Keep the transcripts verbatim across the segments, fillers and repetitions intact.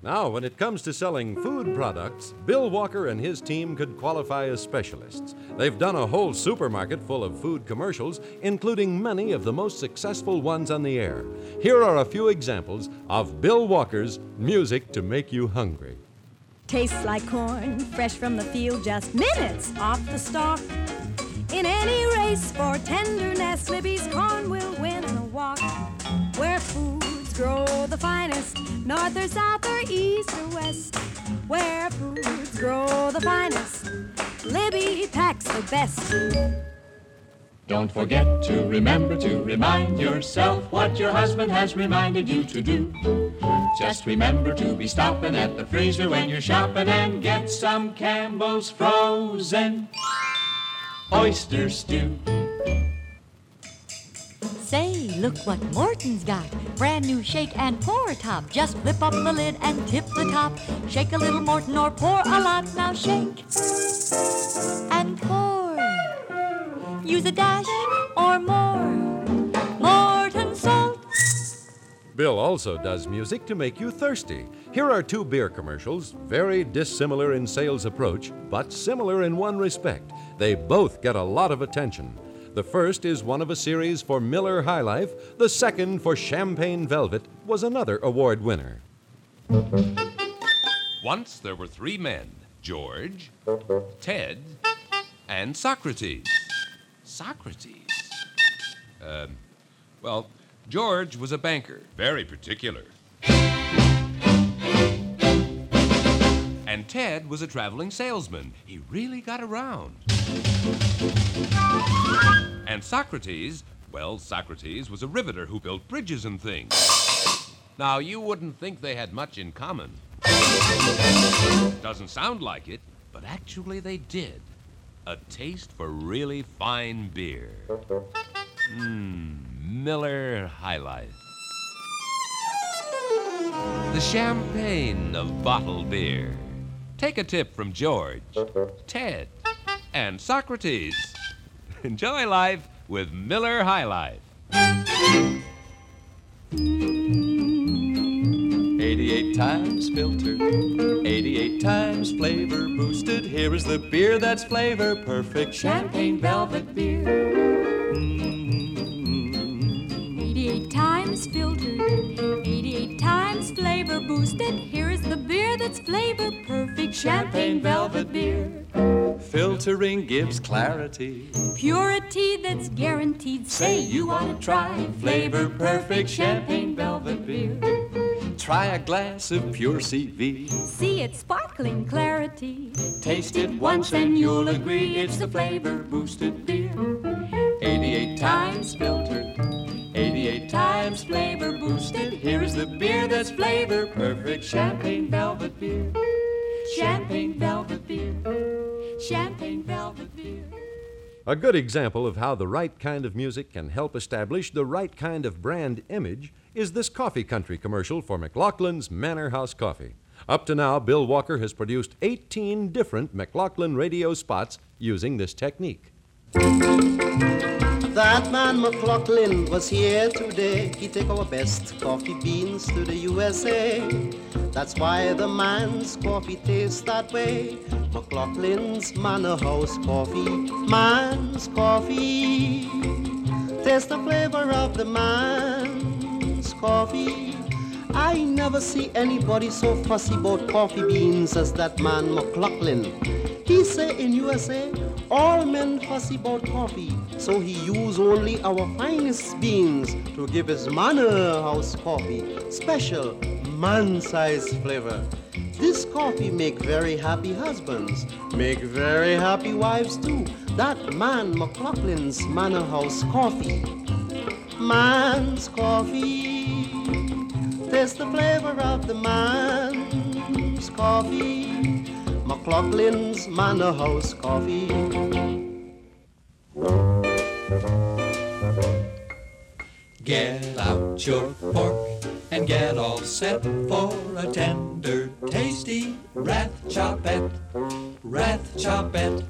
Now, when it comes to selling food products, Bill Walker and his team could qualify as specialists. They've done a whole supermarket full of food commercials, including many of the most successful ones on the air. Here are a few examples of Bill Walker's music to make you hungry. Tastes like corn, fresh from the field, just minutes off the stalk. In any race for tenderness, Libby's corn will win in a walk. Where foods grow the finest, north or south or east or west. Where foods grow the finest, Libby packs the best. Don't forget to remember to remind yourself what your husband has reminded you to do. Just remember to be stopping at the freezer when you're shopping and get some Campbell's frozen oyster stew. Say, look what Morton's got. Brand new shake and pour top. Just flip up the lid and tip the top. Shake a little Morton or pour a lot. Now shake and pour. Use a dash or more. Morton salt. Bill also does music to make you thirsty. Here are two beer commercials, very dissimilar in sales approach, but similar in one respect. They both get a lot of attention. The first is one of a series for Miller High Life. The second, for Champagne Velvet, was another award winner. Once there were three men, George, Ted, and Socrates. Socrates? Um, well, George was a banker, very particular. And Ted was a traveling salesman. He really got around. And Socrates, well, Socrates was a riveter who built bridges and things. Now, you wouldn't think they had much in common. Doesn't sound like it, but actually they did. A taste for really fine beer. Mmm, Miller High Life. The champagne of bottled beer. Take a tip from George, Ted, and Socrates. Enjoy life with Miller High Life. eighty-eight times filtered, eighty-eight times flavor boosted. Here is the beer that's flavor perfect. Champagne Velvet beer. Mm-hmm. eighty-eight times filtered, eighty-eight times flavor boosted. Here is the beer that's flavor perfect. Champagne Velvet beer. Filtering gives clarity, purity that's guaranteed. Say you want to try flavor perfect Champagne Velvet beer. Try a glass of pure C V. See its sparkling clarity. Taste it once and you'll agree it's the flavor boosted beer. eighty-eight times filtered, eighty-eight times flavor boosted. Here is the beer that's flavor perfect. Champagne Velvet beer. Champagne Velvet beer. Champagne Velvet beer. A good example of how the right kind of music can help establish the right kind of brand image is this Coffee Country commercial for McLaughlin's Manor House Coffee. Up to now, Bill Walker has produced eighteen different McLaughlin radio spots using this technique. That man McLaughlin was here today. He take our best coffee beans to the U S A. That's why the man's coffee tastes that way. McLaughlin's Manor House Coffee, man's coffee. Taste the flavor of the man's coffee. I never see anybody so fussy about coffee beans as that man McLaughlin. He say in U S A, all men fussy about coffee, so he use only our finest beans to give his Manor House Coffee special man-sized flavor. This coffee make very happy husbands, make very happy wives too. That man McLaughlin's Manor House Coffee, man's coffee. Taste the flavor of the man's coffee. McLaughlin's Manor House Coffee. Get out your fork and get all set for a tender, tasty Rath Chopette. Rath Chopette.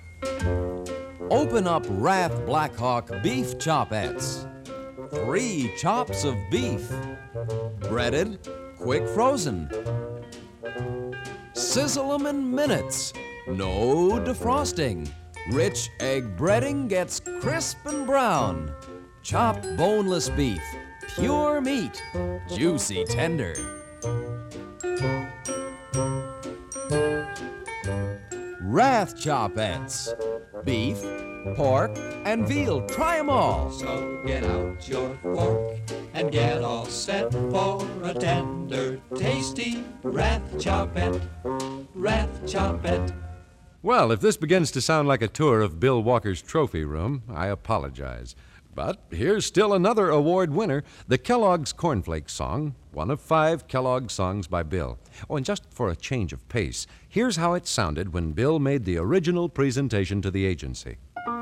Open up Rath Blackhawk Beef Chopettes. Three chops of beef. Breaded, quick frozen. Sizzle 'em in minutes. No defrosting. Rich egg breading gets crisp and brown. Chopped boneless beef. Pure meat. Juicy tender. Rath Chopettes. Beef, pork, and veal. Try 'em all. So get out your fork and get all set for a tender, tasty Rath Chopette. Rath Chopette. Well, if this begins to sound like a tour of Bill Walker's trophy room, I apologize. But here's still another award winner, the Kellogg's Cornflakes song, one of five Kellogg songs by Bill. Oh, and just for a change of pace, here's how it sounded when Bill made the original presentation to the agency.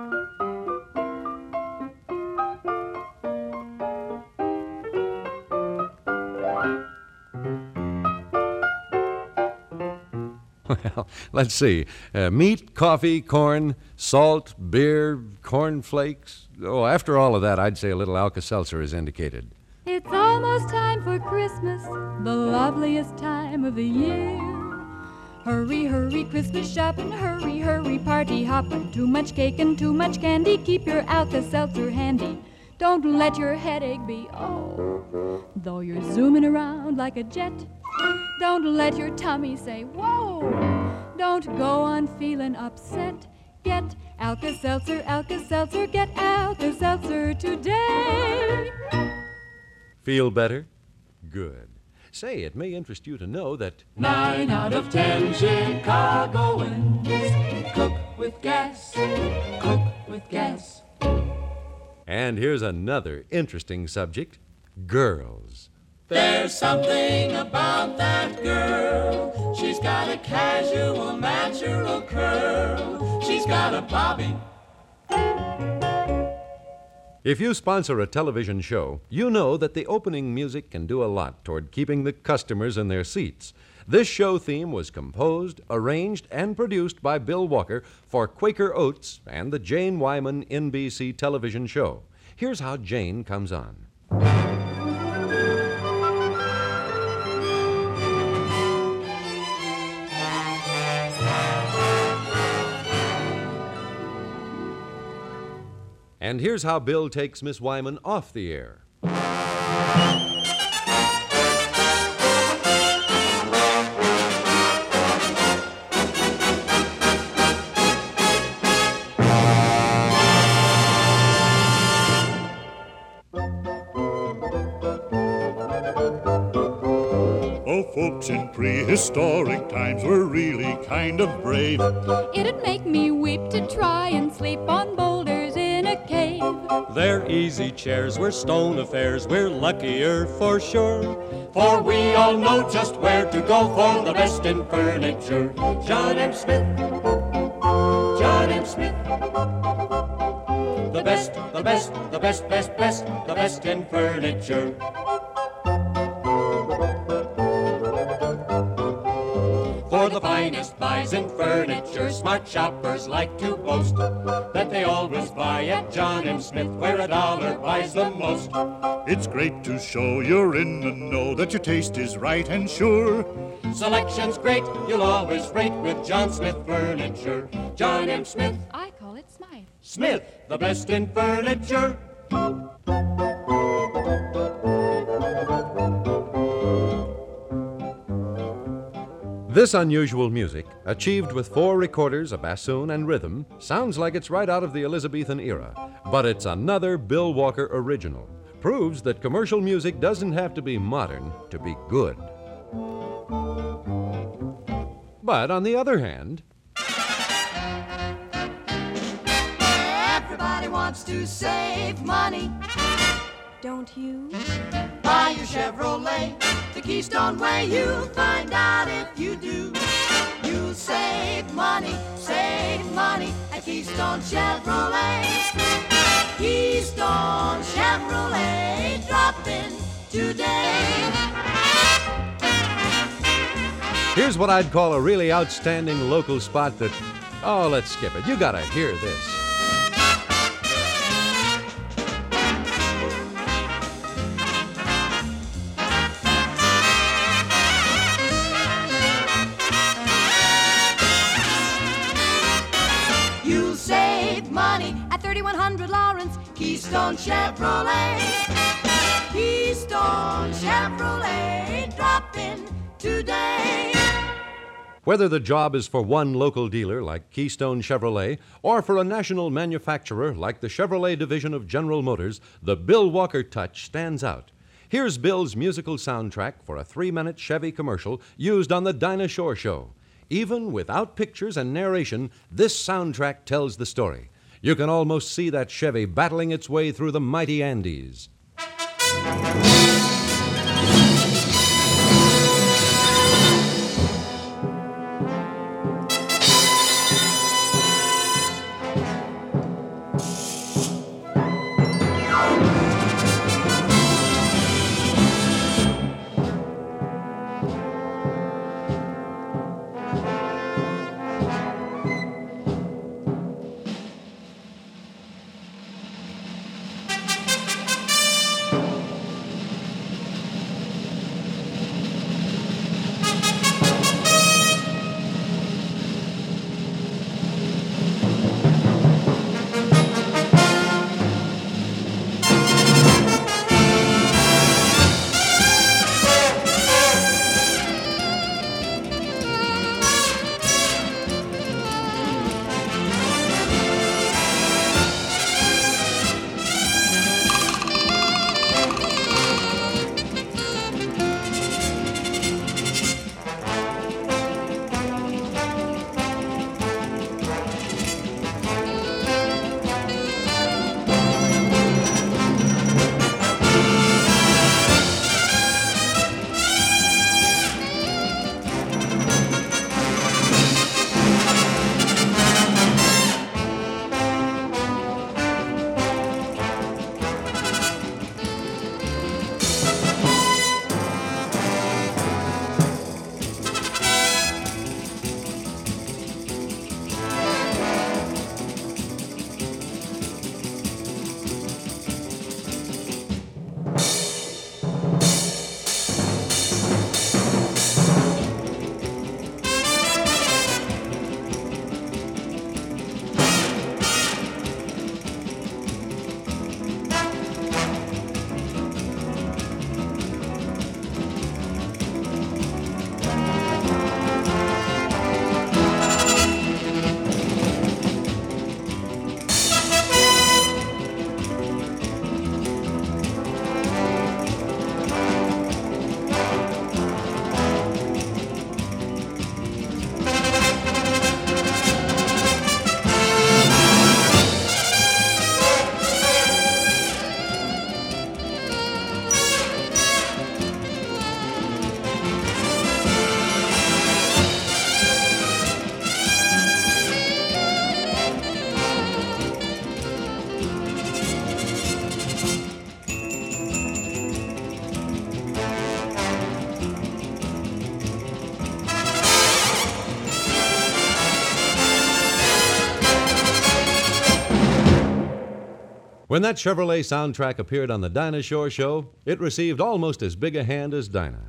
Well, let's see. Uh, meat, coffee, corn, salt, beer, cornflakes. Oh, after all of that, I'd say a little Alka-Seltzer is indicated. It's almost time for Christmas, the loveliest time of the year. Hurry, hurry, Christmas shopping, hurry, hurry, party hopping. Too much cake and too much candy, keep your Alka-Seltzer handy. Don't let your headache be, oh, though you're zooming around like a jet. Don't let your tummy say, whoa. Don't go on feeling upset. Get Alka-Seltzer, Alka-Seltzer, get Alka-Seltzer today. Feel better? Good. Say, it may interest you to know that Nine out of ten Chicagoans cook with gas, cook with gas. And here's another interesting subject, girls. There's something about that girl. She's got a casual, natural curl. She's got a bobbing. If you sponsor a television show, you know that the opening music can do a lot toward keeping the customers in their seats. This show theme was composed, arranged, and produced by Bill Walker for Quaker Oats and the Jane Wyman N B C television show. Here's how Jane comes on. And here's how Bill takes Miss Wyman off the air. Oh, folks in prehistoric times were really kind of brave. It'd make me weep to try and sleep on boulders in a cave. Their easy chairs were stone affairs, we're luckier for sure. For we all know just where to go for the best in furniture. John M. Smith, John M. Smith. The best, the best, the best, best, best, the best in furniture. For the finest buys in furniture, smart shoppers like to boast that they always buy at John M. Smith, where a dollar buys the most. It's great to show you're in the know, that your taste is right and sure. Selection's great, you'll always rate with John Smith Furniture. John M. Smith. I call it Smythe. Smith, the best in furniture. This unusual music, achieved with four recorders, a bassoon, and rhythm, sounds like it's right out of the Elizabethan era. But it's another Bill Walker original. Proves that commercial music doesn't have to be modern to be good. But on the other hand, everybody wants to save money. Don't you? Buy your Chevrolet the Keystone way. You'll find out if you do. You'll save money, save money at Keystone Chevrolet. Keystone Chevrolet, drop in today. here's what I'd call a really outstanding local spot that, oh, let's skip it. You gotta hear this. thirty-one hundred Lawrence. Keystone Chevrolet. Keystone Chevrolet. Drop in today. Whether the job is for one local dealer like Keystone Chevrolet or for a national manufacturer like the Chevrolet division of General Motors, the Bill Walker touch stands out. Here's Bill's musical soundtrack for a three-minute Chevy commercial used on the Dinah Shore Show. Even without pictures and narration, this soundtrack tells the story. You can almost see that Chevy battling its way through the mighty Andes. When that Chevrolet soundtrack appeared on the Dinah Shore Show, it received almost as big a hand as Dinah.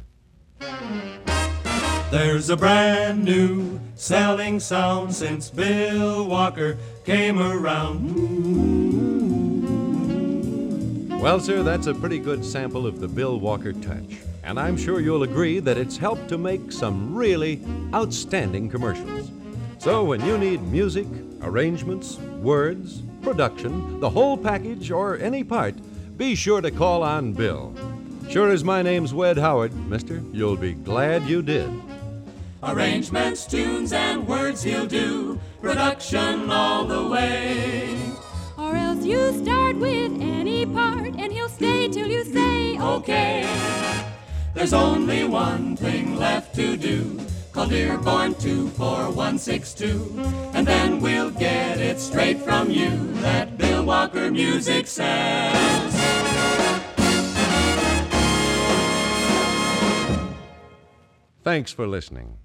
There's a brand new selling sound since Bill Walker came around. Well, sir, that's a pretty good sample of the Bill Walker touch. And I'm sure you'll agree that it's helped to make some really outstanding commercials. So when you need music, arrangements, words, production, the whole package, or any part, be sure to call on Bill. Sure as my name's Wed Howard, mister, you'll be glad you did. Arrangements, tunes, and words he'll do, production all the way. Or else you start with any part and he'll stay till you say okay. There's only one thing left to do. Call Dearborn two four one six two, and then we'll get it straight from you that Bill Walker music sells. Thanks for listening.